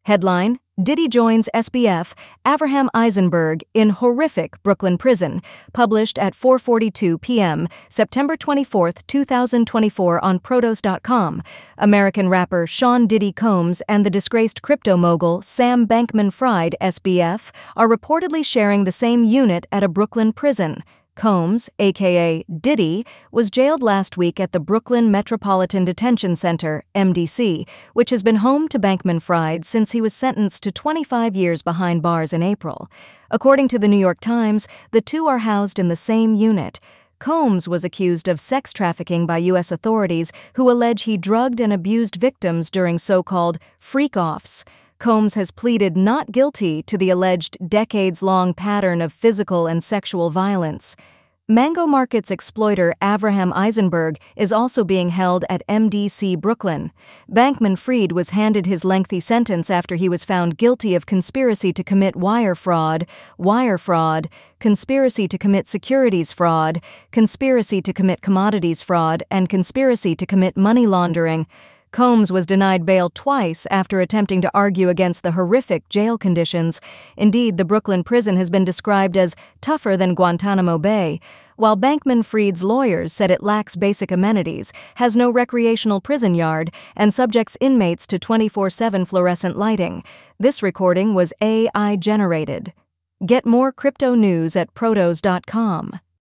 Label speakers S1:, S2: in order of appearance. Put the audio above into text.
S1: Headline: Diddy joins SBF, Avraham Eisenberg in horrific Brooklyn prison. Published at 4:42 p.m., September 24, 2024 on Protos.com. American rapper Sean Diddy Combs and the disgraced crypto mogul Sam Bankman-Fried, SBF, are reportedly sharing the same unit at a Brooklyn prison. Combs, aka Diddy, was jailed last week at the Brooklyn Metropolitan Detention Center, MDC, which has been home to Bankman-Fried since he was sentenced to 25 years behind bars in April. According to the New York Times, the two are housed in the same unit. Combs was accused of sex trafficking by U.S. authorities who allege he drugged and abused victims during so-called freak-offs. Combs has pleaded not guilty to the alleged decades-long pattern of physical and sexual violence. Mango Market's exploiter Avraham Eisenberg is also being held at MDC Brooklyn. Bankman-Fried was handed his lengthy sentence after he was found guilty of conspiracy to commit wire fraud, conspiracy to commit securities fraud, conspiracy to commit commodities fraud, and conspiracy to commit money laundering. Combs was denied bail twice after attempting to argue against the horrific jail conditions. Indeed, the Brooklyn prison has been described as tougher than Guantanamo Bay, while Bankman-Fried's lawyers said it lacks basic amenities, has no recreational prison yard, and subjects inmates to 24/7 fluorescent lighting. This recording was AI generated. Get more crypto news at Protos.com.